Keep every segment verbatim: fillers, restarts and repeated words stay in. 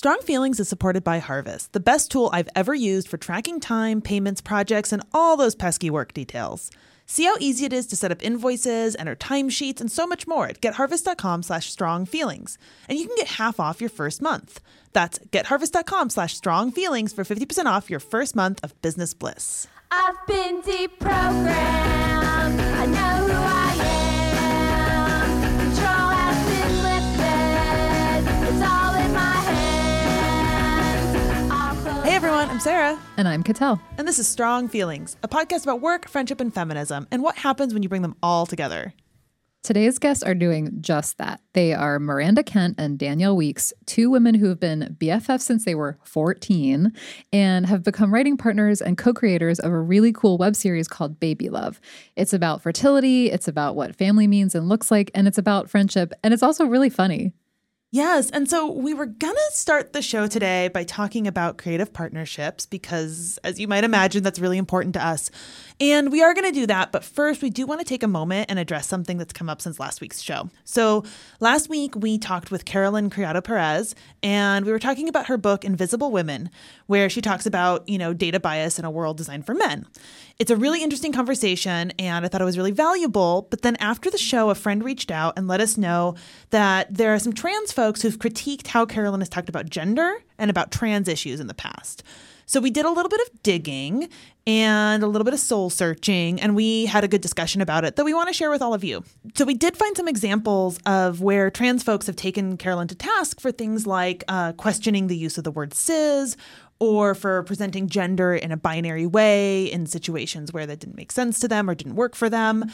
Strong Feelings is supported by Harvest, the best tool I've ever used for tracking time, payments, projects, and all those pesky work details. See how easy it is to set up invoices, enter timesheets, and so much more at getharvest.com slash strongfeelings. And you can get half off your first month. That's getharvest.com slash strongfeelings for fifty percent off your first month of business bliss. I've been deprogrammed. I know who I am. Control has been lifted. It's all in my hands. I'll close Hey everyone, I'm Sarah. And I'm Cattell. And this is Strong Feelings, a podcast about work, friendship, and feminism, and what happens when you bring them all together. Today's guests are doing just that. They are Miranda Kent and Danielle Weeks, two women who have been B F Fs since they were fourteen and have become writing partners and co-creators of a really cool web series called Baby Love. It's about fertility, it's about what family means and looks like, and it's about friendship, and it's also really funny. Yes, and so we were going to start the show today by talking about creative partnerships because, as you might imagine, that's really important to us. And we are going to do that, but first we do want to take a moment and address something that's come up since last week's show. So last week we talked with Carolyn Criado Perez, and we were talking about her book Invisible Women, where she talks about, you know, data bias in a world designed for men. It's a really interesting conversation, and I thought it was really valuable. But then after the show, a friend reached out and let us know that there are some trans folks who've critiqued how Carolyn has talked about gender and about trans issues in the past. So we did a little bit of digging and a little bit of soul searching, and we had a good discussion about it that we want to share with all of you. So we did find some examples of where trans folks have taken Carolyn to task for things like uh, questioning the use of the word cis, or for presenting gender in a binary way in situations where that didn't make sense to them or didn't work for them.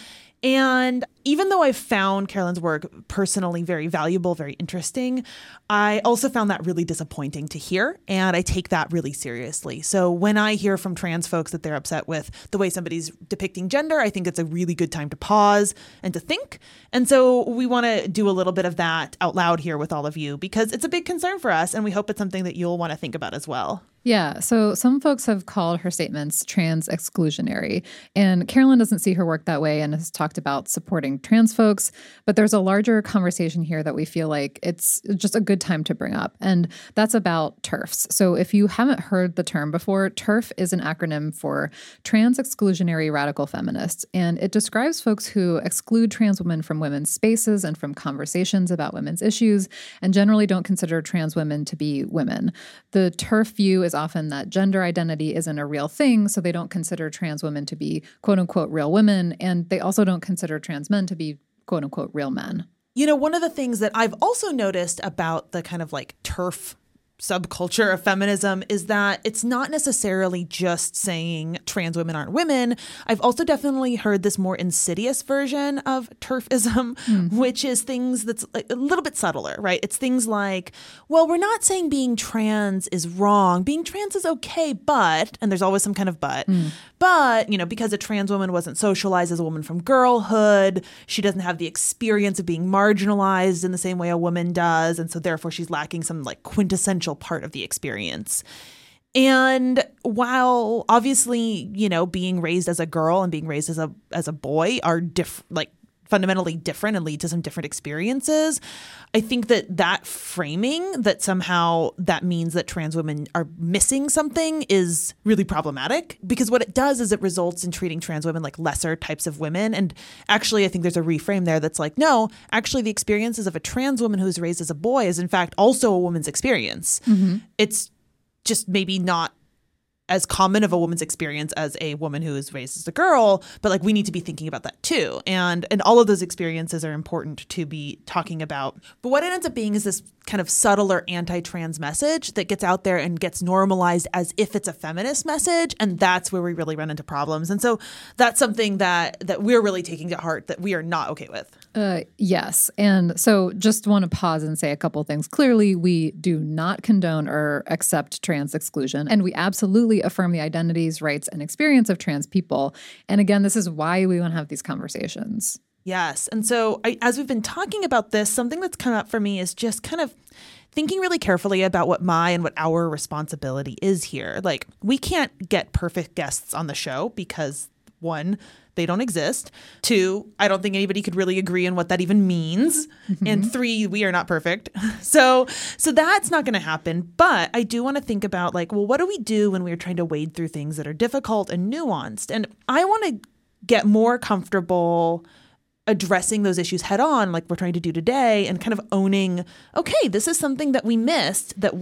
And even though I found Carolyn's work personally very valuable, very interesting, I also found that really disappointing to hear, and I take that really seriously. So when I hear from trans folks that they're upset with the way somebody's depicting gender, I think it's a really good time to pause and to think. And so we want to do a little bit of that out loud here with all of you because it's a big concern for us, and we hope it's something that you'll want to think about as well. Yeah, so some folks have called her statements trans exclusionary, and Carolyn doesn't see her work that way and has talked about supporting trans folks, but there's a larger conversation here that we feel like it's just a good time to bring up, and that's about TERFs. So if you haven't heard the term before, TERF is an acronym for Trans Exclusionary Radical Feminists, and it describes folks who exclude trans women from women's spaces and from conversations about women's issues, and generally don't consider trans women to be women. The TERF view is often that gender identity isn't a real thing, so they don't consider trans women to be quote-unquote real women, and they also don't consider trans men to be quote-unquote real men. You know, one of the things that I've also noticed about the kind of like TERF subculture of feminism is that it's not necessarily just saying trans women aren't women. I've also definitely heard this more insidious version of TERFism, mm. which is things that's a little bit subtler, right? It's things like, well, we're not saying being trans is wrong. Being trans is okay, but, and there's always some kind of but, mm. but, you know, because a trans woman wasn't socialized as a woman from girlhood, she doesn't have the experience of being marginalized in the same way a woman does. And so therefore she's lacking some like quintessential part of the experience. And while obviously, you know, being raised as a girl and being raised as a as a boy are diff- like fundamentally different and lead to some different experiences, I think that that framing that somehow that means that trans women are missing something is really problematic, because what it does is it results in treating trans women like lesser types of women. And actually, I think there's a reframe there that's like, no, actually the experiences of a trans woman who's raised as a boy is in fact also a woman's experience. Mm-hmm. It's just maybe not as common of a woman's experience as a woman who is raised as a girl, but like we need to be thinking about that too. And and all of those experiences are important to be talking about. But what it ends up being is this kind of subtler anti-trans message that gets out there and gets normalized as if it's a feminist message. And that's where we really run into problems. And so that's something that that we're really taking to heart that we are not okay with. Uh, yes. And so just want to pause and say a couple things. Clearly, we do not condone or accept trans exclusion, and we absolutely affirm the identities, rights, and experience of trans people. And again, this is why we want to have these conversations. Yes. And so I, as we've been talking about this, something that's come up for me is just kind of thinking really carefully about what my and what our responsibility is here. Like, we can't get perfect guests on the show because one, they don't exist. Two, I don't think anybody could really agree on what that even means. Mm-hmm. And three, we are not perfect. So so that's not going to happen. But I do want to think about like, well, what do we do when we're trying to wade through things that are difficult and nuanced? And I want to get more comfortable addressing those issues head on, like we're trying to do today, and kind of owning, okay, this is something that we missed that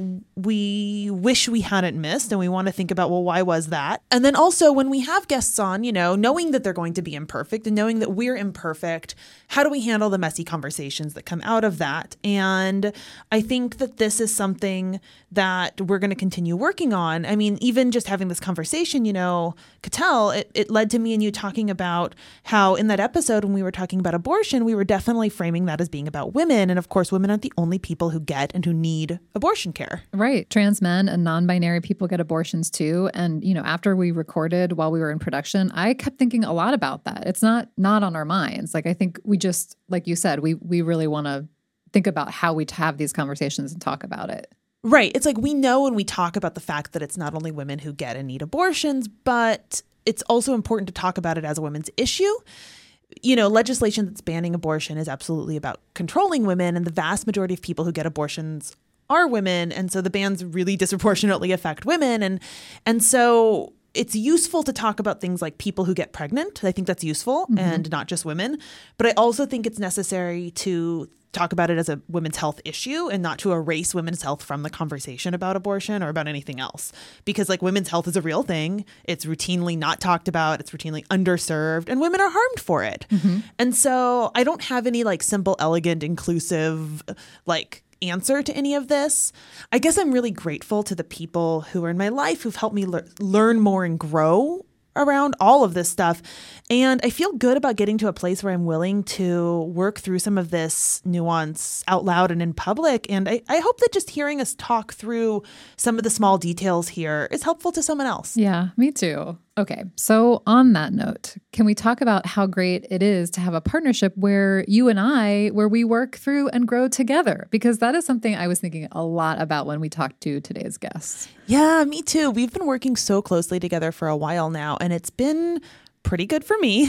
we wish we hadn't missed. And we want to think about, well, why was that? And then also when we have guests on, you know, knowing that they're going to be imperfect and knowing that we're imperfect, how do we handle the messy conversations that come out of that? And I think that this is something that we're going to continue working on. I mean, even just having this conversation, you know, Cattell, it, it led to me and you talking about how in that episode when we were talking about abortion, we were definitely framing that as being about women. And of course, women aren't the only people who get and who need abortion care. Right. Trans men and non-binary people get abortions too. And, you know, after we recorded while we were in production, I kept thinking a lot about that. It's not not on our minds. Like, I think we just, like you said, we we really want to think about how we have these conversations and talk about it. Right. It's like we know when we talk about the fact that it's not only women who get and need abortions, but it's also important to talk about it as a women's issue. You know, legislation that's banning abortion is absolutely about controlling women, and the vast majority of people who get abortions are women. And so the bans really disproportionately affect women. And and so it's useful to talk about things like people who get pregnant. I think that's useful, mm-hmm. and not just women. But I also think it's necessary to talk about it as a women's health issue and not to erase women's health from the conversation about abortion or about anything else. Because like women's health is a real thing. It's routinely not talked about. It's routinely underserved, and women are harmed for it. Mm-hmm. And so I don't have any like simple, elegant, inclusive, like answer to any of this. I guess I'm really grateful to the people who are in my life who've helped me le- learn more and grow around all of this stuff. And I feel good about getting to a place where I'm willing to work through some of this nuance out loud and in public. And I, I hope that just hearing us talk through some of the small details here is helpful to someone else. Yeah, me too. Okay, so on that note, can we talk about how great it is to have a partnership where you and I, where we work through and grow together? Because that is something I was thinking a lot about when we talked to today's guests. Yeah, me too. We've been working so closely together for a while now, and it's been pretty good for me.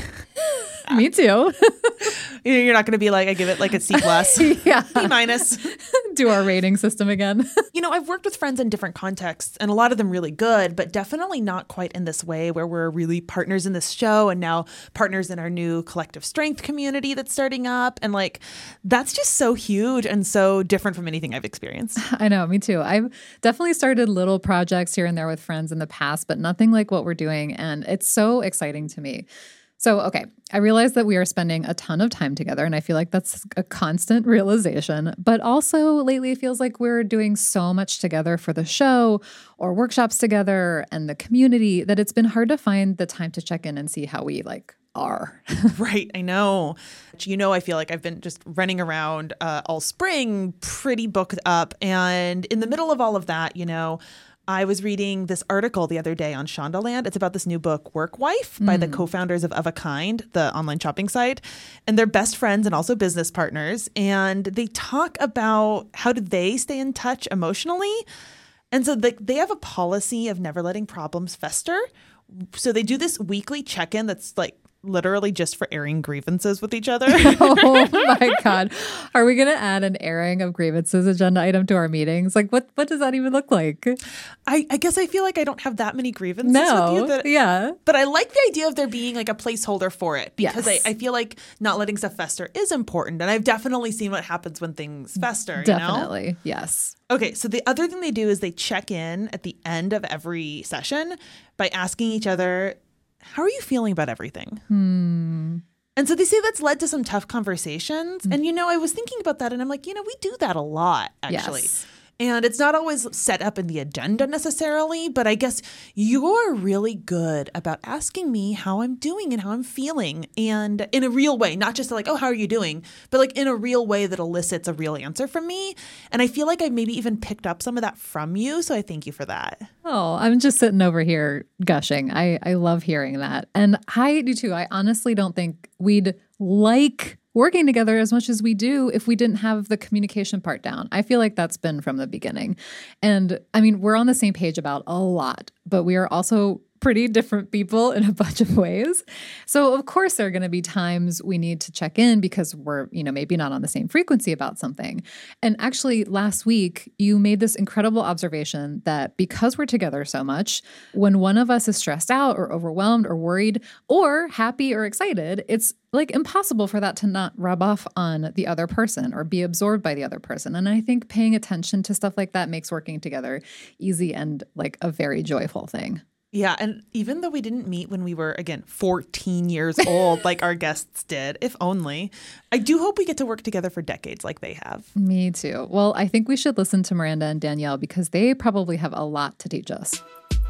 Me too. You're not going to be like, I give it like a C plus, yeah, B minus. Do our rating system again. You know, I've worked with friends in different contexts, and a lot of them really good, but definitely not quite in this way where we're really partners in this show and now partners in our new collective strength community that's starting up. And like, that's just so huge and so different from anything I've experienced. I know, me too. I've definitely started little projects here and there with friends in the past, but nothing like what we're doing. And it's so exciting to me. So, okay, I realize that we are spending a ton of time together, and I feel like that's a constant realization. But also lately it feels like we're doing so much together for the show or workshops together and the community that it's been hard to find the time to check in and see how we like are. Right, I know. You know, I feel like I've been just running around uh, all spring, pretty booked up. And in the middle of all of that, you know, I was reading this article the other day on Shondaland. It's about this new book, Work Wife, by mm. the co-founders of Of a Kind, the online shopping site. And they're best friends and also business partners. And they talk about how do they stay in touch emotionally. And so they, they have a policy of never letting problems fester. So they do this weekly check-in that's like literally just for airing grievances with each other. Oh my God. Are we going to add an airing of grievances agenda item to our meetings? Like what, what does that even look like? I, I guess I feel like I don't have that many grievances no, with you. That, yeah. But I like the idea of there being like a placeholder for it because yes. I, I feel like not letting stuff fester is important. And I've definitely seen what happens when things fester. Definitely. You know? Yes. Okay. So the other thing they do is they check in at the end of every session by asking each other, how are you feeling about everything? Hmm. And so they say that's led to some tough conversations. Mm. And, you know, I was thinking about that and I'm like, you know, we do that a lot, actually. Yes. And it's not always set up in the agenda necessarily, but I guess you're really good about asking me how I'm doing and how I'm feeling. And in a real way, not just like, oh, how are you doing? But like in a real way that elicits a real answer from me. And I feel like I maybe even picked up some of that from you. So I thank you for that. Oh, I'm just sitting over here gushing. I, I love hearing that. And I do too. I honestly don't think we'd like working together as much as we do if we didn't have the communication part down. I feel like that's been from the beginning. And I mean, we're on the same page about a lot, but we are also pretty different people in a bunch of ways. So of course there are going to be times we need to check in because we're, you know, maybe not on the same frequency about something. And actually last week you made this incredible observation that because we're together so much, when one of us is stressed out or overwhelmed or worried or happy or excited, it's like impossible for that to not rub off on the other person or be absorbed by the other person. And I think paying attention to stuff like that makes working together easy and like a very joyful thing. Yeah. And even though we didn't meet when we were, again, fourteen years old, like our guests did, if only, I do hope we get to work together for decades like they have. Me too. Well, I think we should listen to Miranda and Danielle because they probably have a lot to teach us.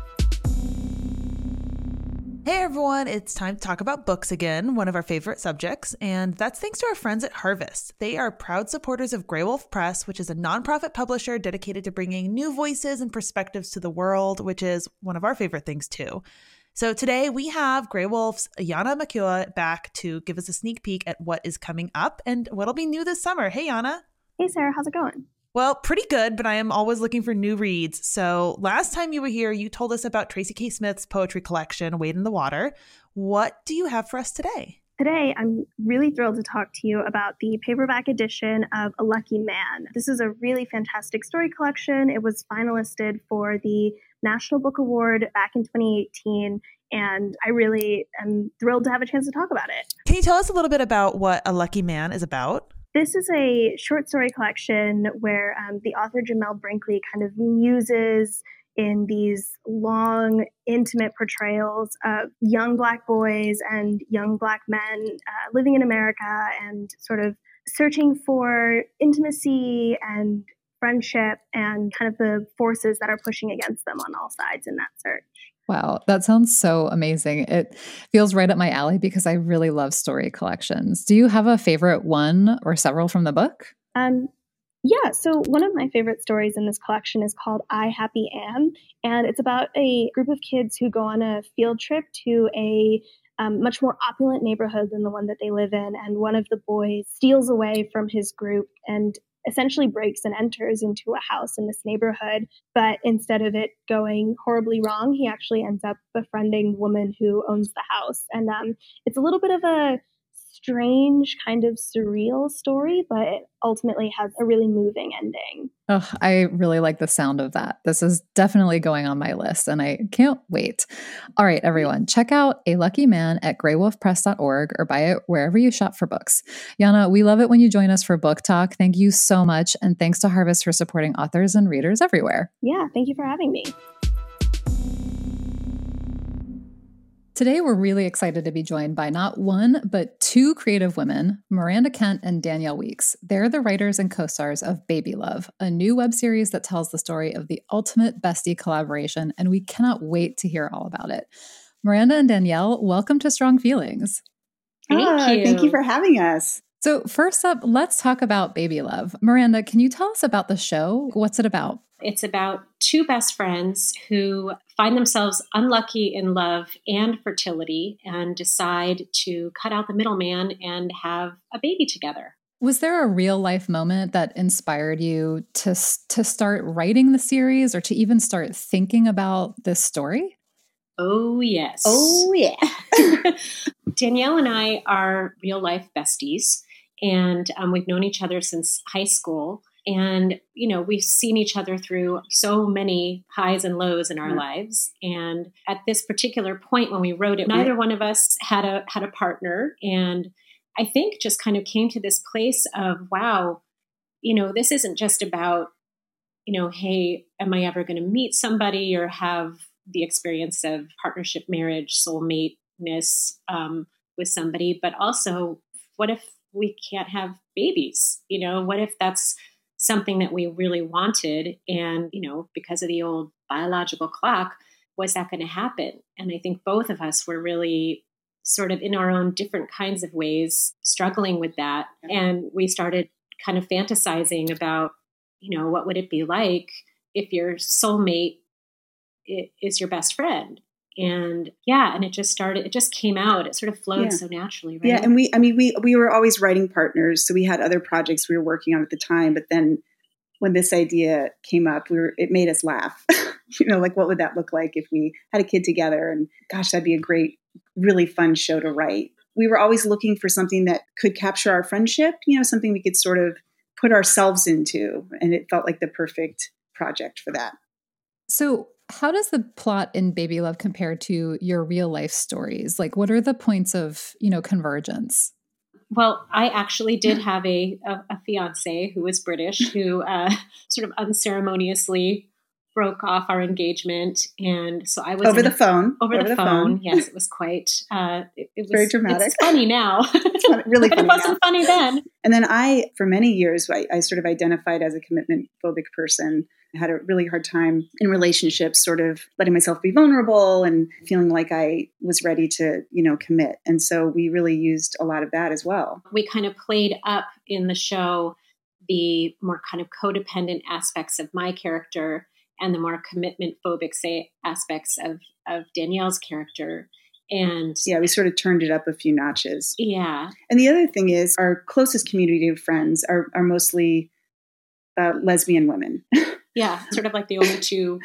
Hey everyone, it's time to talk about books again, one of our favorite subjects, and that's thanks to our friends at Harvest. They are proud supporters of Graywolf Press, which is a nonprofit publisher dedicated to bringing new voices and perspectives to the world, which is one of our favorite things too. So today we have Graywolf's Yana Makua back to give us a sneak peek at what is coming up and what'll be new this summer. Hey Yana. Hey Sarah, how's it going? Well, pretty good, but I am always looking for new reads. So last time you were here, you told us about Tracy K. Smith's poetry collection, Wade in the Water. What do you have for us today? Today, I'm really thrilled to talk to you about the paperback edition of A Lucky Man. This is a really fantastic story collection. It was finalisted for the National Book Award back in twenty eighteen, and I really am thrilled to have a chance to talk about it. Can you tell us a little bit about what A Lucky Man is about? This is a short story collection where um, the author Jamel Brinkley kind of muses in these long, intimate portrayals of young Black boys and young Black men uh, living in America and sort of searching for intimacy and friendship and kind of the forces that are pushing against them on all sides in that search. Wow, that sounds so amazing. It feels right up my alley because I really love story collections. Do you have a favorite one or several from the book? Um, yeah, so one of my favorite stories in this collection is called I, Happy Ann, and it's about a group of kids who go on a field trip to a um, much more opulent neighborhood than the one that they live in, and one of the boys steals away from his group and essentially breaks and enters into a house in this neighborhood. But instead of it going horribly wrong, he actually ends up befriending the woman who owns the house. And um, it's a little bit of a strange, kind of surreal story, but it ultimately has a really moving ending. Oh, I really like the sound of that. This is definitely going on my list, and I can't wait. All right, everyone, check out A Lucky Man at graywolf press dot org or buy it wherever you shop for books. Yana, we love it when you join us for book talk. Thank you so much, and thanks to Harvest for supporting authors and readers everywhere. Yeah, thank you for having me. Today, we're really excited to be joined by not one, but two creative women, Miranda Kent and Danielle Weeks. They're the writers and co-stars of Baby Love, a new web series that tells the story of the ultimate bestie collaboration, and we cannot wait to hear all about it. Miranda and Danielle, welcome to Strong Feelings. Thank oh, you. Thank you for having us. So first up, let's talk about Baby Love. Miranda, can you tell us about the show? What's it about? It's about two best friends who find themselves unlucky in love and fertility and decide to cut out the middleman and have a baby together. Was there a real life moment that inspired you to, to start writing the series or to even start thinking about this story? Oh, yes. Oh, yeah. Danielle and I are real life besties, and um, we've known each other since high school. And, you know, we've seen each other through so many highs and lows in our mm-hmm. lives. And at this particular point when we wrote it, neither one of us had a had a partner. And I think just kind of came to this place of, wow, you know, this isn't just about, you know, hey, am I ever going to meet somebody or have the experience of partnership, marriage, soulmate-ness um, with somebody, but also what if we can't have babies? You know, what if that's something that we really wanted? And, you know, because of the old biological clock, was that going to happen? And I think both of us were really sort of in our own different kinds of ways struggling with that. And we started kind of fantasizing about, you know, what would it be like if your soulmate is your best friend? And yeah, and it just started, it just came out. It sort of flowed yeah. so naturally, right? Yeah. And we, I mean, we, we were always writing partners. So we had other projects we were working on at the time, but then when this idea came up, we were, it made us laugh. you know, like what would that look like if we had a kid together? And gosh, that'd be a great, really fun show to write. We were always looking for something that could capture our friendship, you know, something we could sort of put ourselves into. And it felt like the perfect project for that. So how does the plot in Baby Love compare to your real life stories? Like, what are the points of, you know, convergence? Well, I actually did have a, a, a fiance who was British who uh, sort of unceremoniously broke off our engagement. And so I was over the a, phone, over, over the, the phone. phone. Yes, it was quite, uh, it, it was very dramatic. It's funny now. It's really but funny it wasn't now. funny then. And then I, for many years, I, I sort of identified as a commitment phobic person. I had a really hard time in relationships, sort of letting myself be vulnerable and feeling like I was ready to, you know, commit. And so we really used a lot of that as well. We kind of played up in the show the more kind of codependent aspects of my character and the more commitment phobic, say, aspects of, of Danielle's character. And yeah, we sort of turned it up a few notches. Yeah. And the other thing is our closest community of friends are, are mostly uh, lesbian women. Yeah, sort of like the only two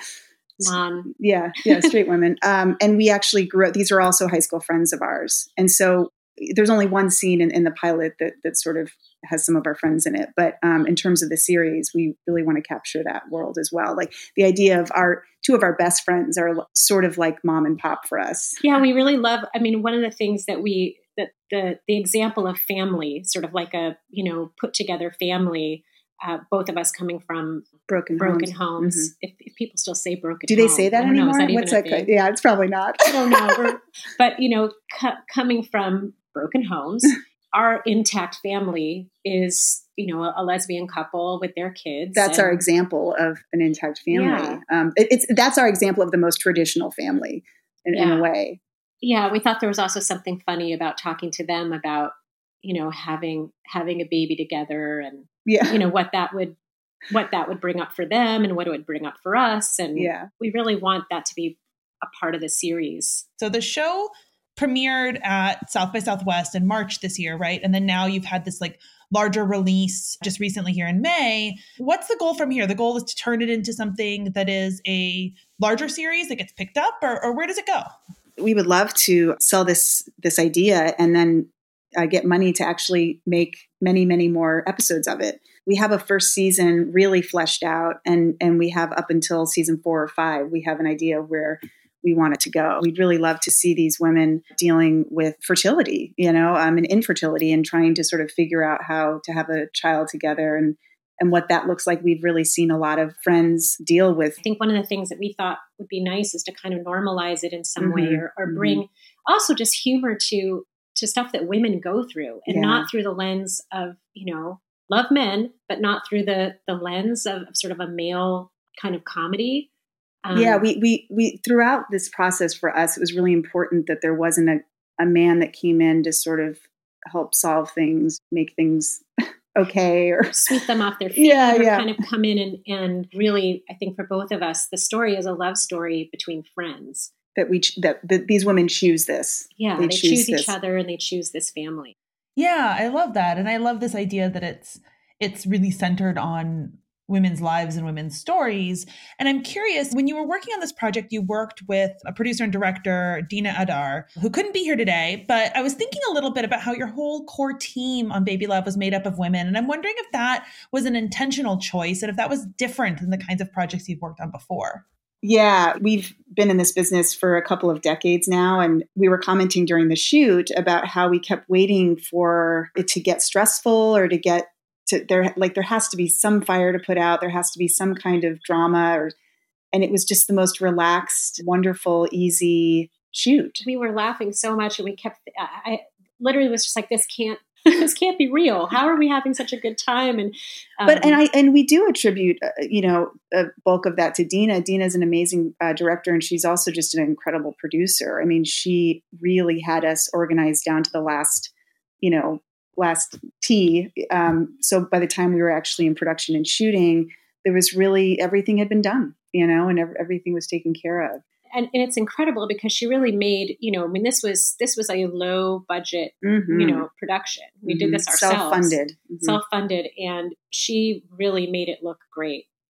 non. Yeah, yeah, straight women. Um, and we actually grew up, these are also high school friends of ours. And so there's only one scene in, in the pilot that that sort of has some of our friends in it. But um, in terms of the series, we really want to capture that world as well. Like the idea of our, two of our best friends are sort of like mom and pop for us. Yeah, we really love, I mean, one of the things that we, that the the example of family, sort of like a, you know, put together family, uh, both of us coming from broken broken homes. homes. Mm-hmm. If, if people still say broken Do they home, say that I don't know, anymore? is that What's that? even a thing? Yeah, it's probably not. I don't know. We're, but, you know, cu- coming from broken homes, our intact family is, you know, a, a lesbian couple with their kids. That's and, our example of an intact family. Yeah. Um, it, it's that's our example of the most traditional family in, yeah. in a way. Yeah, we thought there was also something funny about talking to them about, you know, having having a baby together and, yeah. you know, what that would what that would bring up for them and what it would bring up for us. And yeah. we really want that to be a part of the series. So the show premiered at South by Southwest in March this year, right? And then now you've had this like larger release just recently here in May. What's the goal from here? The goal is to turn it into something that is a larger series that gets picked up, or, or where does it go? We would love to sell this this idea and then uh, get money to actually make many, many more episodes of it. We have a first season really fleshed out, and and we have up until season four or five, we have an idea of where we want it to go. We'd really love to see these women dealing with fertility, you know, um, and infertility, and trying to sort of figure out how to have a child together and and what that looks like. We've really seen a lot of friends deal with. I think one of the things that we thought would be nice is to kind of normalize it in some Mm-hmm. way, or, or bring mm-hmm. also just humor to to stuff that women go through, and Yeah. not through the lens of, you know, love men, but not through the the lens of, of sort of a male kind of comedy. Um, yeah, we, we, we, throughout this process for us, it was really important that there wasn't a, a man that came in to sort of help solve things, make things okay, or sweep them off their feet, Yeah, or yeah. kind of come in and, and really, I think for both of us, the story is a love story between friends. that we, ch- that, that these women choose this. Yeah, They they, choose choose, this. each other and they choose this family. Yeah, I love that. And I love this idea that it's it's really centered on women's lives and women's stories. And I'm curious, when you were working on this project, you worked with a producer and director, Dina Adar, who couldn't be here today, but I was thinking a little bit about how your whole core team on Baby Love was made up of women. And I'm wondering if that was an intentional choice and if that was different than the kinds of projects you've worked on before. Yeah, we've been in this business for a couple of decades now, and we were commenting during the shoot about how we kept waiting for it to get stressful or to get to there. Like there has to be some fire to put out. There has to be some kind of drama, or and it was just the most relaxed, wonderful, easy shoot. We were laughing so much, and we kept. I, I literally was just like, "This can't, this can't be real. How are we having such a good time?" And um, But and I and we do attribute, uh, you know, a bulk of that to Dina. Dina's an amazing uh, director, and she's also just an incredible producer. I mean, she really had us organized down to the last, you know, last T. Um, so by the time we were actually in production and shooting, there was really everything had been done, you know, and ev- everything was taken care of. And, and it's incredible because she really made, you know, I mean, this was this was a low budget, Mm-hmm. you know, production. We Mm-hmm. did this ourselves, self-funded, mm-hmm. self-funded, and she really made it look great.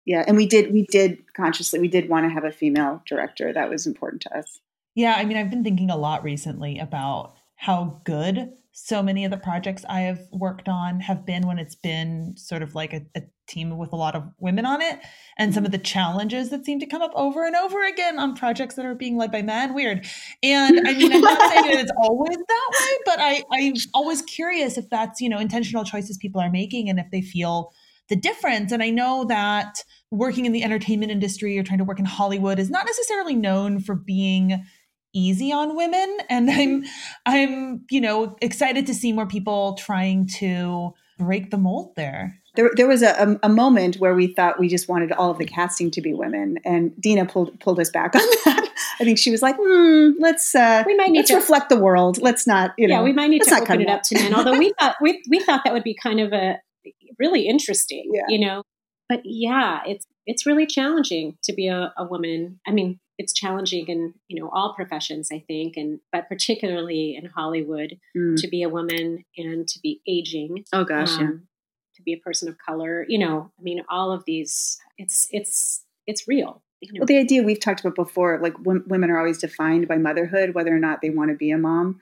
Yeah. And we did, we did consciously, we did want to have a female director. That was important to us. Yeah, I mean, I've been thinking a lot recently about how good so many of the projects I have worked on have been when it's been sort of like a, a team with a lot of women on it, and some of the challenges that seem to come up over and over again on projects that are being led by men. Weird. And I mean, I'm not saying that it's always that way, but I, I'm always curious if that's, you know, intentional choices people are making and if they feel the difference. And I know that working in the entertainment industry or trying to work in Hollywood is not necessarily known for being easy on women. And I'm, I'm, you know, excited to see more people trying to break the mold there. There, there was a, a, a moment where we thought we just wanted all of the casting to be women, and Dina pulled pulled us back on that. I think she was like, hmm, "Let's uh, we might need let's to reflect the world. Let's not, you know, yeah, we might need let's to not open cut it up to men." Although we thought we we thought that would be kind of a really interesting, Yeah. you know. But yeah, it's it's really challenging to be a, a woman. I mean, it's challenging in, you know, all professions, I think, and but particularly in Hollywood, Mm. to be a woman and to be aging. Oh gosh, yeah. um, to be a person of color, you know, I mean, all of these, it's, it's, it's real. You know? Well, the idea we've talked about before, like w- women are always defined by motherhood, whether or not they want to be a mom.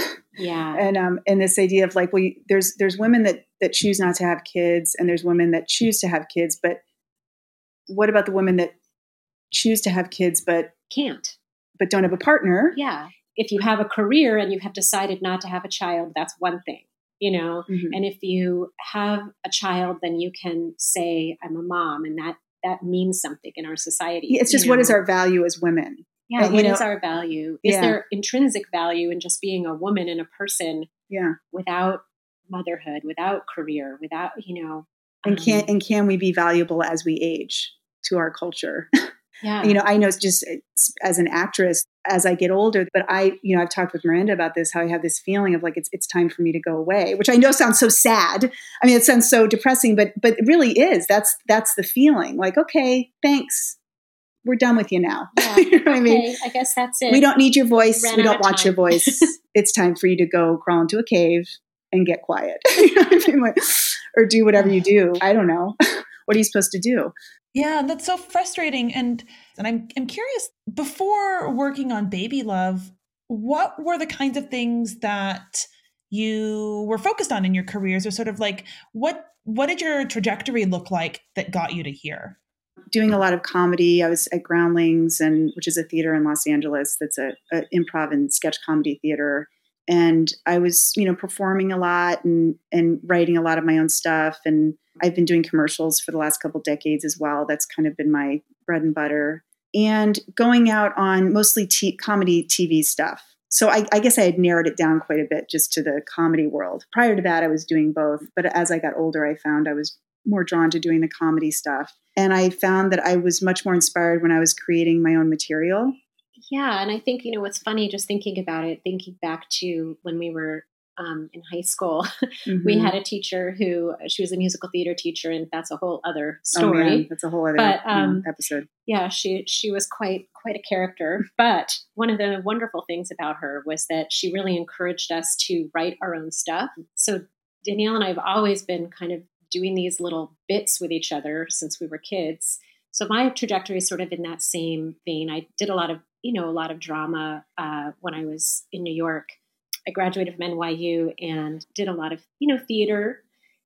Yeah. And, um, and this idea of like, well, you, there's, there's women that, that choose not to have kids, and there's women that choose to have kids, but what about the women that choose to have kids, but, Can't. but don't have a partner? Yeah. If you have a career and you have decided not to have a child, that's one thing. You know, Mhm. and if you have a child, then you can say, I'm a mom, and that, that means something in our society. Yeah, it's just you what know? is our value as women? Yeah, uh, you what know- is our value? Is Yeah. there intrinsic value in just being a woman and a person Yeah. without motherhood, without career, without, you know, And can, um, and can we be valuable as we age to our culture? yeah. You know, I know it's just as an actress, as I get older, but I, you know, I've talked with Miranda about this, how I have this feeling of like, it's, it's time for me to go away, which I know sounds so sad. I mean, it sounds so depressing, but, but it really is. That's, that's the feeling like, okay, thanks. We're done with you now. Yeah. You know what I mean? Okay, I guess that's it. We don't need your voice. Ran We out don't of want your time. voice. It's time for you to go crawl into a cave and get quiet. You know what I mean? Like, or do whatever you do. I don't know. What are you supposed to do? Yeah, that's so frustrating. And and I'm I'm curious, before working on Baby Love, what were the kinds of things that you were focused on in your careers, or sort of like what what did your trajectory look like that got you to here? Doing a lot of comedy. I was at Groundlings, and which is a theater in Los Angeles that's a, a improv and sketch comedy theater. And I was, you know, performing a lot and and writing a lot of my own stuff. And I've been doing commercials for the last couple decades as well. That's kind of been my bread and butter. And going out on mostly t- comedy T V stuff. So I, I guess I had narrowed it down quite a bit just to the comedy world. Prior to that, I was doing both. But as I got older, I found I was more drawn to doing the comedy stuff. And I found that I was much more inspired when I was creating my own material. Yeah. And I think, you know, what's funny, just thinking about it, thinking back to when we were um, in high school, we Mhm. had a teacher who, she was a musical theater teacher, and that's a whole other Oh, story. man, that's a whole other But, you know, um, episode. Yeah, she she was quite quite a character. But one of the wonderful things about her was that she really encouraged us to write our own stuff. So Danielle and I have always been kind of doing these little bits with each other since we were kids. So my trajectory is sort of in that same vein. I did a lot of, you know, a lot of drama uh, when I was in New York. I graduated from N Y U and did a lot of, you know, theater,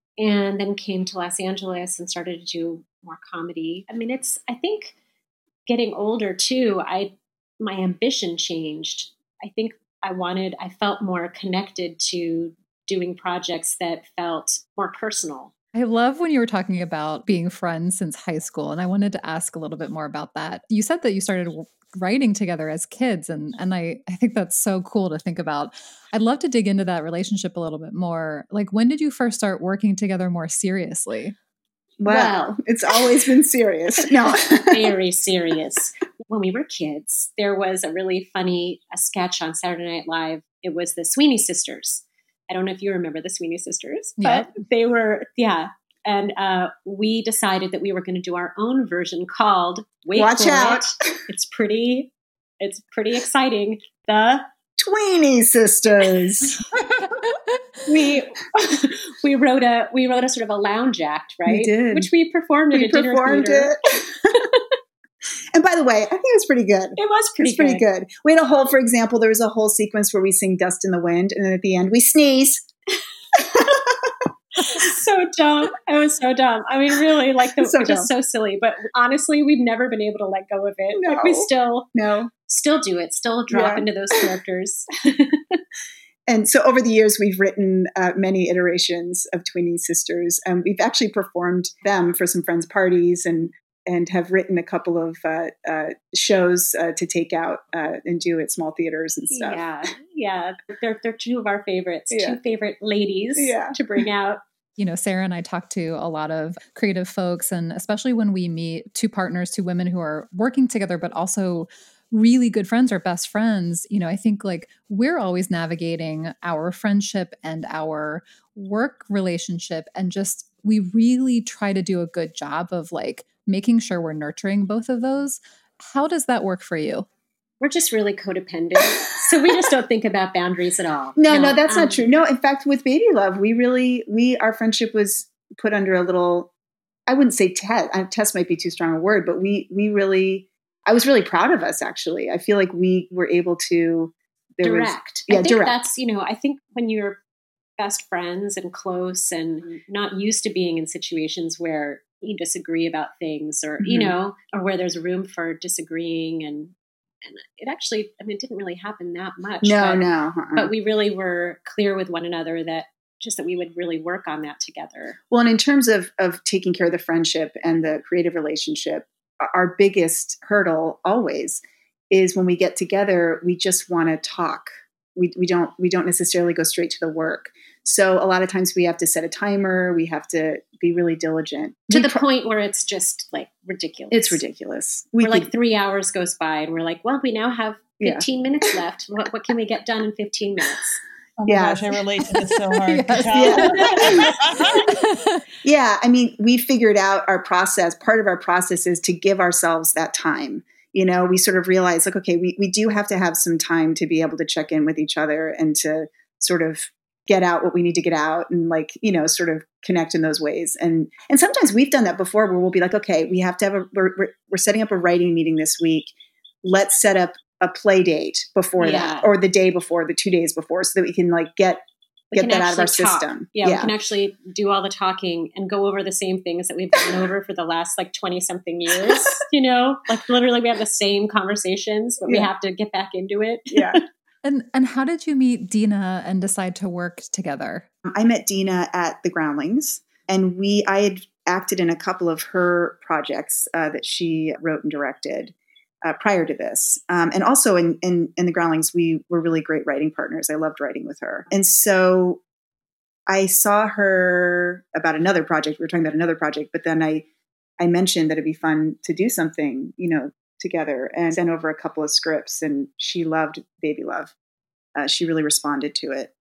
and then came to Los Angeles and started to do more comedy. I mean, it's, I think getting older too, I, my ambition changed. I think I wanted, I felt more connected to doing projects that felt more personal. I love when you were talking about being friends since high school, and I wanted to ask a little bit more about that. You said that you started writing together as kids, and and I, I think that's so cool to think about. I'd love to dig into that relationship a little bit more. Like, when did you first start working together more seriously? Well, Well. it's always been serious. No. Very serious. When we were kids, there was a really funny a sketch on Saturday Night Live. It was the Sweeney Sisters. I don't know if you remember the Sweeney Sisters, Yeah. but they were, yeah. And uh, we decided that we were going to do our own version called, wait Watch for out. it. It's pretty, it's pretty exciting. The Tweenie Sisters. we we wrote a we wrote a sort of a lounge act, right? We did. Which we performed at We a dinner performed theater. it. And by the way, I think it was pretty good. It was pretty It's pretty good. good. We had a whole, for example, there was a whole sequence where we sing Dust in the Wind, and then at the end we sneeze. So dumb. It was so dumb. I mean, really, like, the, So just so silly. But honestly, we've never been able to let go of it. No. Like, we still No. still do it. Still drop Yeah. into those characters. And so over the years, we've written uh, many iterations of Twinning Sisters. And we've actually performed them for some friends' parties and and have written a couple of uh, uh, shows uh, to take out uh, and do at small theaters and stuff. Yeah, yeah. They're they're two of our favorites. Yeah. Two favorite ladies Yeah. to bring out. You know, Sarah and I talk to a lot of creative folks, and especially when we meet two partners, two women who are working together, but also really good friends or best friends, you know, I think like we're always navigating our friendship and our work relationship. And just, we really try to do a good job of like making sure we're nurturing both of those. How does that work for you? We're just really codependent. So we just don't think about boundaries at all. No, no, that's um, not true. No, in fact, with Baby Love, we really, we, our friendship was put under a little, I wouldn't say test, test might be too strong a word, but we, we really, I was really proud of us, actually. I feel like we were able to, there was, direct. yeah, I think direct. that's, you know, I think when you're best friends and close and not used to being in situations where you disagree about things or, you Mhm. know, or where there's room for disagreeing and, and it actually, I mean, it didn't really happen that much. no, but, no. uh-uh. But we really were clear with one another that just that we would really work on that together. Well, and in terms of, of taking care of the friendship and the creative relationship, our biggest hurdle always is when we get together, we just want to talk. We, we don't we don't necessarily go straight to the work. So a lot of times we have to set a timer. We have to be really diligent. To We the pro- point where it's just like ridiculous. It's ridiculous. We We are like could- three hours goes by and we're like, well, we now have Yeah. fifteen minutes left. What, what can we get done in fifteen minutes? Oh my Yeah. gosh, I relate to this so hard. Yes. Cal. yeah, I mean, we figured out our process. Part of our process is to give ourselves that time. You know, we sort of realized, like, okay, we, we do have to have some time to be able to check in with each other and to sort of get out what we need to get out and, like, you know, sort of connect in those ways. And and sometimes we've done that before where we'll be like, okay, we have to have a, we're, we're, we're setting up a writing meeting this week. Let's set up a play date before Yeah. that, or the day before, the two days before, so that we can like get We get can that out of our actually talk. system. Yeah, we can actually do all the talking and go over the same things that we've gone over for the last like twenty something years. You know, like literally we have the same conversations, but we Yeah. have to get back into it. yeah. And and how did you meet Dina and decide to work together? I met Dina at the Groundlings, and we I had acted in a couple of her projects uh, that she wrote and directed uh, prior to this. Um, and also in, in in the Groundlings, we were really great writing partners. I loved writing with her. And so I saw her about another project. We were talking about another project, but then I I mentioned that it'd be fun to do something, you know, together, and sent over a couple of scripts, and she loved Baby Love. Uh, she really responded to it.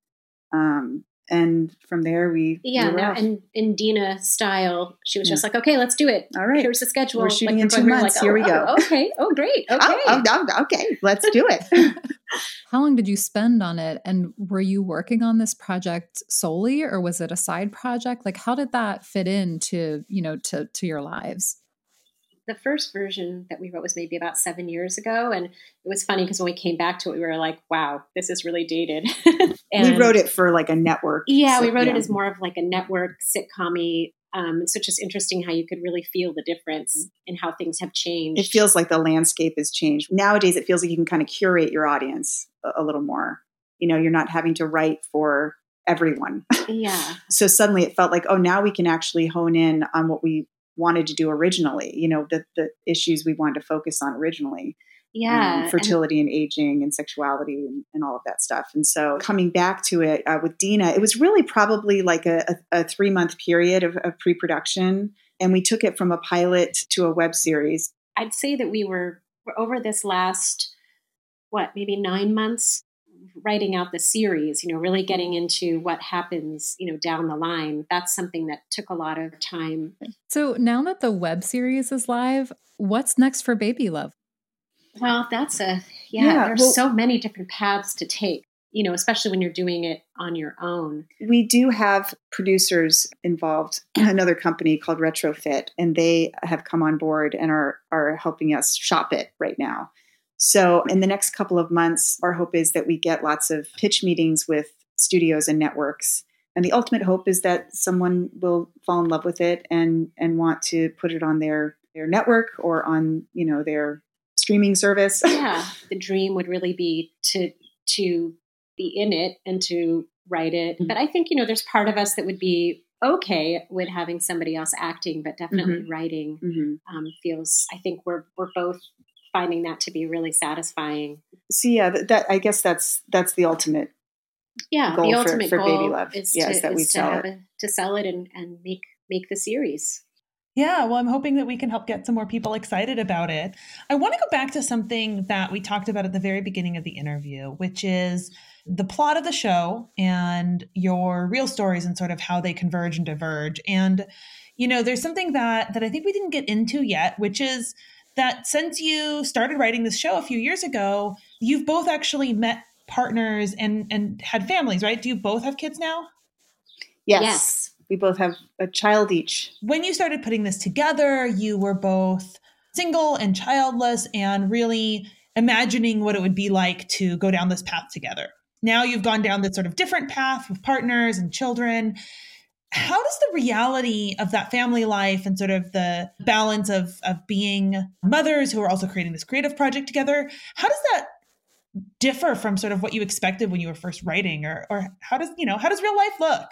Um, and from there, we Yeah, we were no, off. and in Dina style, she was Yeah. just like, "Okay, let's do it. All right. Here's the schedule. We're shooting like, in going- two we were months. Like, Here oh, we go. oh, okay. Oh, great. Okay. Oh, oh, oh, okay, let's do it. How long did you spend on it? And were you working on this project solely, or was it a side project? Like, how did that fit into, you know, to, to your lives? The first version that we wrote was maybe about seven years ago. And it was funny because when we came back to it, we were like, wow, this is really dated. We wrote it for like a network. Yeah, we so- wrote yeah. it as more of like a network sitcom-y. Um, so it's just interesting how you could really feel the difference in how things have changed. It feels like the landscape has changed. Nowadays, it feels like you can kind of curate your audience a, a little more. You know, you're not having to write for everyone. Yeah. So suddenly it felt like, oh, now we can actually hone in on what we wanted to do originally, you know, the, the issues we wanted to focus on originally. Yeah. Um, fertility and, and aging and sexuality and, and all of that stuff. And so coming back to it uh, with Dina, it was really probably like a, a, a three month period of, of pre-production. And we took it from a pilot to a web series. I'd say that we were, were over this last, what, maybe nine months writing out the series, you know, really getting into what happens, you know, down the line. That's something that took a lot of time. So now that the web series is live, what's next for Baby Love? Well, that's a, yeah, Yeah, there's well- so many different paths to take. you know, especially when you're doing it on your own. We do have producers involved, another company called Retrofit, and they have come on board and are are helping us shop it right now. So in the next couple of months, our hope is that we get lots of pitch meetings with studios and networks. And the ultimate hope is that someone will fall in love with it and and want to put it on their their network or on, you know, their streaming service. Yeah, the dream would really be to to be in it and to write it. Mm-hmm. But I think, you know, there's part of us that would be okay with having somebody else acting, but definitely mm-hmm. writing mm-hmm. Um, feels, I think we're we're both finding that to be really satisfying. So yeah, that, that I guess that's that's the ultimate yeah, goal the ultimate for, for goal Baby Love. is yeah, to, is that is we to, sell have it. a, to sell it and, and make make the series. Yeah, well, I'm hoping that we can help get some more people excited about it. I want to go back to something that we talked about at the very beginning of the interview, which is the plot of the show and your real stories and sort of how they converge and diverge. And, you know, there's something that that I think we didn't get into yet, which is that since you started writing this show a few years ago, you've both actually met partners and, and had families, right? Do you both have kids now? Yes. Yes. We both have a child each. When you started putting this together, you were both single and childless and really imagining what it would be like to go down this path together. Now you've gone down this sort of different path with partners and children. How does the reality of that family life and sort of the balance of, of being mothers who are also creating this creative project together, how does that differ from sort of what you expected when you were first writing? Or, or how does, you know, how does real life look?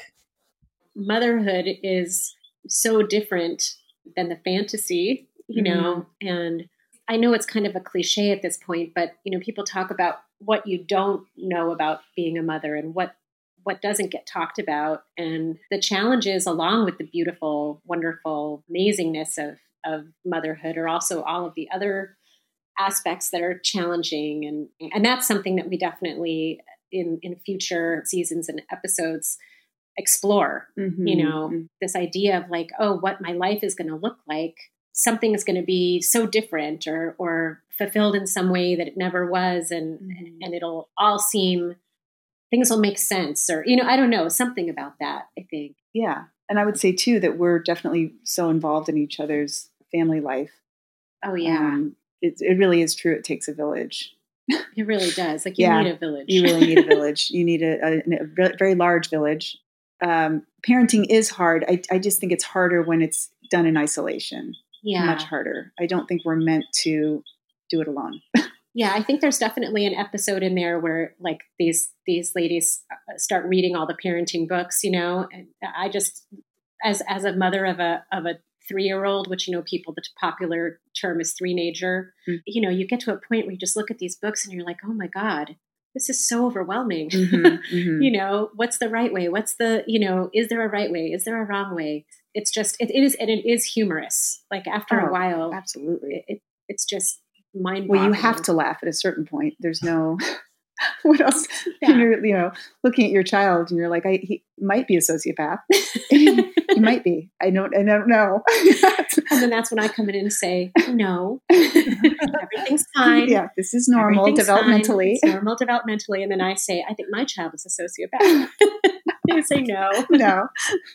Motherhood is so different than the fantasy, you mm-hmm. know, and I know it's kind of a cliche at this point, but, you know, people talk about what you don't know about being a mother and what, what doesn't get talked about. And the challenges along with the beautiful, wonderful amazingness of, of motherhood are also all of the other aspects that are challenging. And, and that's something that we definitely in, in future seasons and episodes explore, mm-hmm. you know, mm-hmm. this idea of like, oh, what my life is going to look like. Something is going to be so different or, or fulfilled in some way that it never was. And, mm-hmm. and it'll all seem, things will make sense or, you know, I don't know, something about that, I think. Yeah. And I would say too, that we're definitely so involved in each other's family life. Oh yeah. Um, it, it really is true. It takes a village. It really does. Like you yeah, need a village. You really need a village. You need a, a, a very large village. Um, parenting is hard. I, I just think it's harder when it's done in isolation. Yeah. Much harder. I don't think we're meant to do it alone. Yeah. I think there's definitely an episode in there where like these, these ladies start reading all the parenting books, you know, and I just, as, as a mother of a, of a three-year-old, which, you know, people, the popular term is three-nager, mm. you know, you get to a point where you just look at these books and you're like, oh my God, this is so overwhelming. Mm-hmm, mm-hmm. You know, what's the right way? What's the, you know, is there a right way? Is there a wrong way? It's just, it, it is, and it is humorous. Like after oh, a while, absolutely. It, it, it's just mind-boggling. Well, you have to laugh at a certain point. There's no, what else? Yeah. You're, you know, looking at your child and you're like, I, he might be a sociopath. He might be. I don't, I don't know. And then that's when I come in and say, no, everything's fine. Yeah, this is normal developmentally. It's normal developmentally. And then I say, I think my child is a sociopath. You say no. No.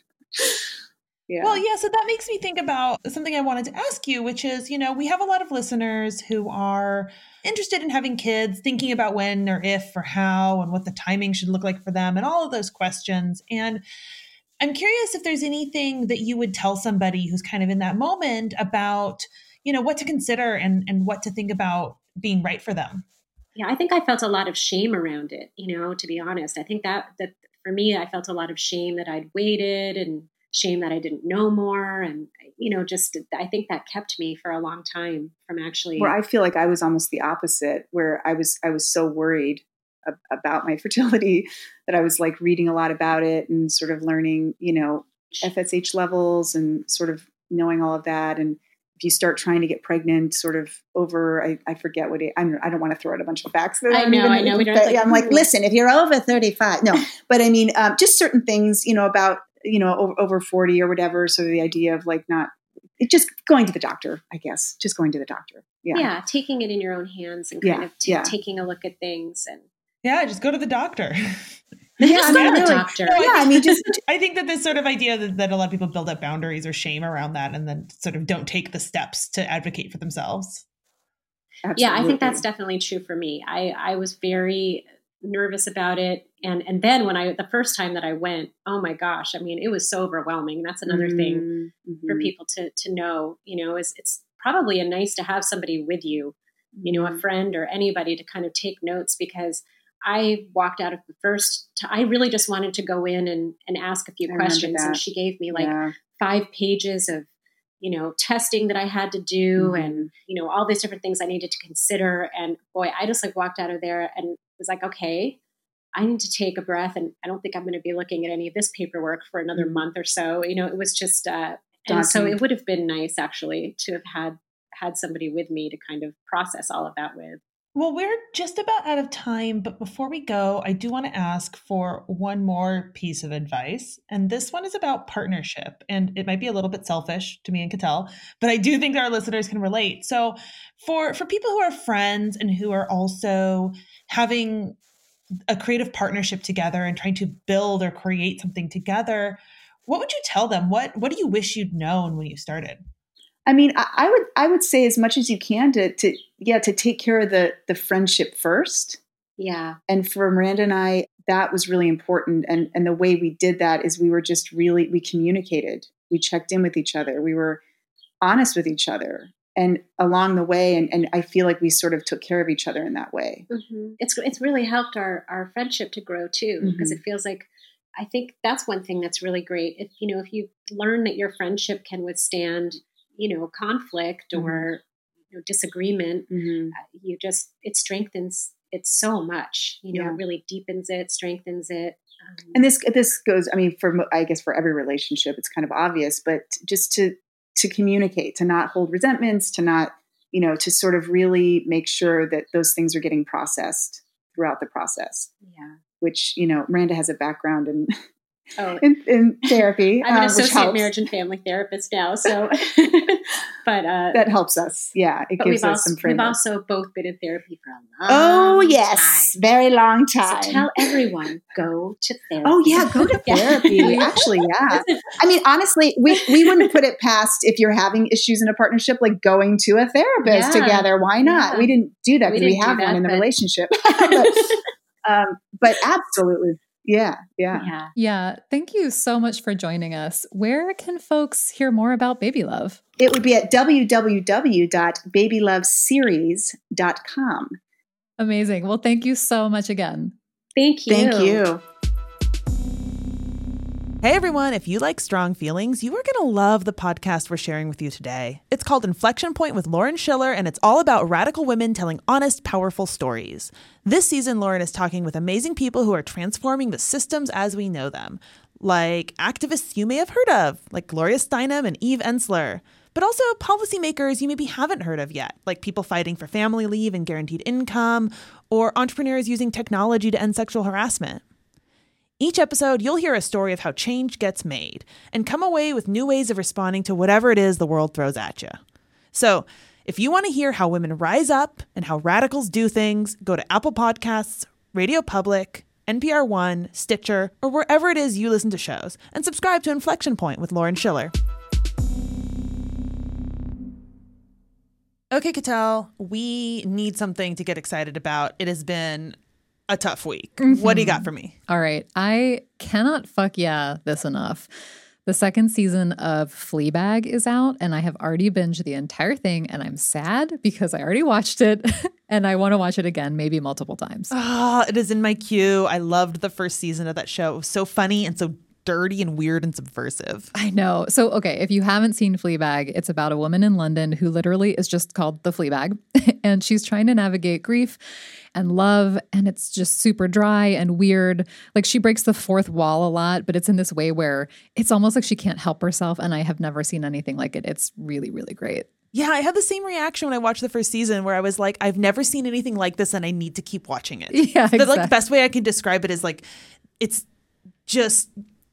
Yeah. Well, yeah, so that makes me think about something I wanted to ask you, which is, you know, we have a lot of listeners who are interested in having kids, thinking about when or if or how and what the timing should look like for them and all of those questions. And I'm curious if there's anything that you would tell somebody who's kind of in that moment about, you know, what to consider and, and what to think about being right for them. Yeah, I think I felt a lot of shame around it, you know, to be honest. I think that, that for me, I felt a lot of shame that I'd waited and shame that I didn't know more. And, you know, just, I think that kept me for a long time from actually. Where I feel like I was almost the opposite, where I was, I was so worried ab- about my fertility that I was like reading a lot about it and sort of learning, you know, F S H levels and sort of knowing all of that. And if you start trying to get pregnant sort of over, I, I forget what it, I'm, I don't want to throw out a bunch of facts. That I know, I know. We don't like, I'm like, listen, if you're over thirty-five, no, but I mean, um, just certain things, you know, about, you know, over, over forty or whatever. So the idea of like not it just going to the doctor, I guess, just going to the doctor. Yeah. Yeah. Taking it in your own hands and kind yeah, of t- yeah. taking a look at things. And Yeah, just go to the doctor. Yeah, Just I go mean, to the really. doctor. No, I Yeah, I mean, just I think that this sort of idea that, that a lot of people build up boundaries or shame around that and then sort of don't take the steps to advocate for themselves. absolutely. Yeah, I think that's definitely true for me. I, I was very nervous about it. And and then when I, the first time that I went, oh my gosh, I mean, it was so overwhelming. That's another thing Mm-hmm. for people to to know, you know, is it's probably a nice to have somebody with you, you know, a friend or anybody to kind of take notes, because I walked out of the first, t- I really just wanted to go in and, and ask a few I remember questions. And that. she gave me like Yeah. five pages of, you know, testing that I had to do Mhm. and, you know, all these different things I needed to consider. And boy, I just like walked out of there and was like, okay, I need to take a breath. And I don't think I'm going to be looking at any of this paperwork for another Mhm. month or so. You know, it was just, uh, and so Daunting. it would have been nice actually to have had, had somebody with me to kind of process all of that with. Well, we're just about out of time, but before we go, I do want to ask for one more piece of advice. And this one is about partnership. And it might be a little bit selfish to me and Cattell, but I do think our listeners can relate. So for for people who are friends and who are also having a creative partnership together and trying to build or create something together, what would you tell them? What what do you wish you'd known when you started? I mean, I, I would I would say as much as you can to to yeah to take care of the the friendship first. Yeah. And for Miranda and I, that was really important. And and the way we did that is we were just really we communicated. We checked in with each other. We were honest with each other. And along the way, and, and I feel like we sort of took care of each other in that way. Mm-hmm. It's it's really helped our, our friendship to grow too, because Mhm. it feels like, I think that's one thing that's really great. If you know, if you learn that your friendship can withstand, you know, conflict or you know, disagreement, Mm-hmm. uh, you just it strengthens it so much. You know, Yeah. it really deepens it, strengthens it. Um, And this this goes. I mean, for mo- I guess for every relationship, it's kind of obvious, but just to to communicate, to not hold resentments, to not you know, to sort of really make sure that those things are getting processed throughout the process. yeah. Which you know, Miranda has a background in Oh, in, in therapy, I'm an uh, which associate helps. marriage and family therapist now, so. but uh, That helps us. Yeah, it but gives we've us also some we've framework. also both been in therapy for a long Oh yes, time. very long time. So tell everyone, go to therapy. Oh yeah, go to Yeah. therapy. Actually, yeah. I mean, honestly, we, we wouldn't put it past if you're having issues in a partnership, like going to a therapist Yeah. together. Why not? Yeah. We didn't do that We because we, didn't do have that, one in the but- relationship. but, um, but absolutely, yeah, yeah. Yeah. Yeah. Thank you so much for joining us. Where can folks hear more about Baby Love? It would be at w w w dot baby love series dot com. Amazing. Well, thank you so much again. Thank you. Thank you. Hey everyone, if you like strong feelings, you are going to love the podcast we're sharing with you today. It's called Inflection Point with Lauren Schiller, and it's all about radical women telling honest, powerful stories. This season, Lauren is talking with amazing people who are transforming the systems as we know them, like activists you may have heard of, like Gloria Steinem and Eve Ensler, but also policymakers you maybe haven't heard of yet, like people fighting for family leave and guaranteed income, or entrepreneurs using technology to end sexual harassment. Each episode, you'll hear a story of how change gets made and come away with new ways of responding to whatever it is the world throws at you. So, if you want to hear how women rise up and how radicals do things, go to Apple Podcasts, Radio Public, N P R One, Stitcher, or wherever it is you listen to shows, and subscribe to Inflection Point with Lauren Schiller. Okay, Cattell, we need something to get excited about. It has been a tough week. Mm-hmm. What do you got for me? All right. I cannot fuck yeah this enough. The second season of Fleabag is out, and I have already binged the entire thing, and I'm sad because I already watched it, and I want to watch it again, maybe multiple times. Oh, it is in my queue. I loved the first season of that show. It was so funny and so dirty and weird and subversive. I know. So, okay, if you haven't seen Fleabag, it's about a woman in London who literally is just called the Fleabag, and she's trying to navigate grief and love, and it's just super dry and weird. Like, she breaks the fourth wall a lot, but it's in this way where it's almost like she can't help herself, and I have never seen anything like it. It's really, really great. Yeah, I had the same reaction when I watched the first season where I was like, I've never seen anything like this and I need to keep watching it. Yeah, exactly. The, like, the best way I can describe it is like, it's just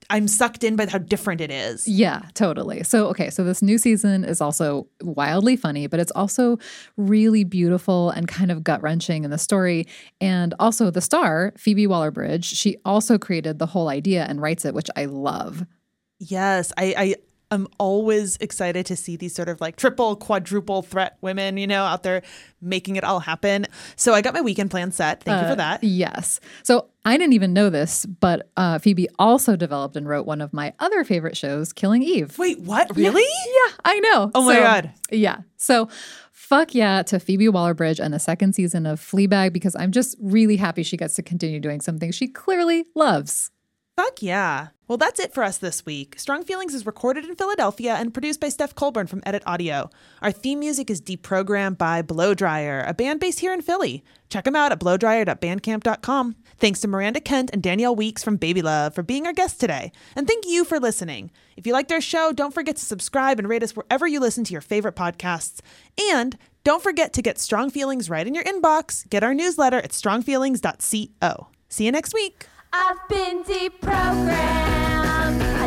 I'm sucked in by how different it is. Yeah, totally. So, okay, so this new season is also wildly funny, but it's also really beautiful and kind of gut-wrenching in the story. And also the star, Phoebe Waller-Bridge, she also created the whole idea and writes it, which I love. Yes, I, I I'm always excited to see these sort of like triple, quadruple threat women, you know, out there making it all happen. So I got my weekend plan set. Thank uh, you for that. Yes. So I didn't even know this, but uh, Phoebe also developed and wrote one of my other favorite shows, Killing Eve. Wait, what? Really? Yeah, yeah I know. Oh my so, God. Yeah. So fuck yeah to Phoebe Waller-Bridge and the second season of Fleabag, because I'm just really happy she gets to continue doing something she clearly loves. Fuck yeah. Well, that's it for us this week. Strong Feelings is recorded in Philadelphia and produced by Steph Colburn from Edit Audio. Our theme music is deprogrammed by Blow Dryer, a band based here in Philly. Check them out at blow dryer dot bandcamp dot com. Thanks to Miranda Kent and Danielle Weeks from Baby Love for being our guests today. And thank you for listening. If you liked our show, don't forget to subscribe and rate us wherever you listen to your favorite podcasts. And don't forget to get Strong Feelings right in your inbox. Get our newsletter at strong feelings dot co. See you next week. I've been deprogrammed.